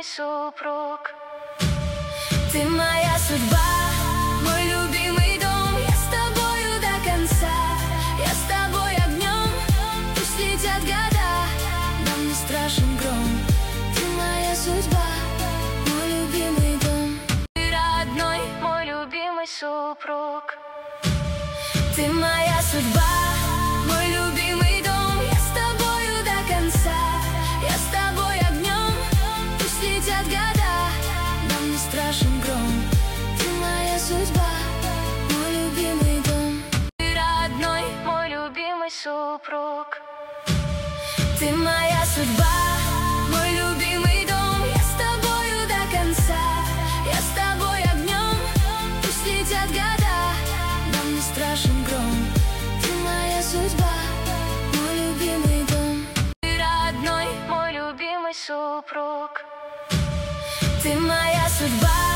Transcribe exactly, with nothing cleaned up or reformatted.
супруг. Ты моя судьба, мой любимый дом. Я с тобою до конца, я с тобой огнем. Пусть летят года, нам не страшен гром. Ты моя судьба, мой любимый дом. Ты родной, мой любимый супруг. Ты моя судьба, мой любимый дом. Я с тобою до конца, я с тобой огнем. Пусть летят года, нам не страшен гром. Ты моя судьба, мой любимый дом. Ты родной, мой любимый супруг. Ты моя судьба, мой любимый дом. Я с тобою до конца, я с тобой огнем. Пусть летят года, нам не страшен гром. Ты моя судьба, мой любимый дом. Ты родной, мой любимый супруг. Ты моя судьба.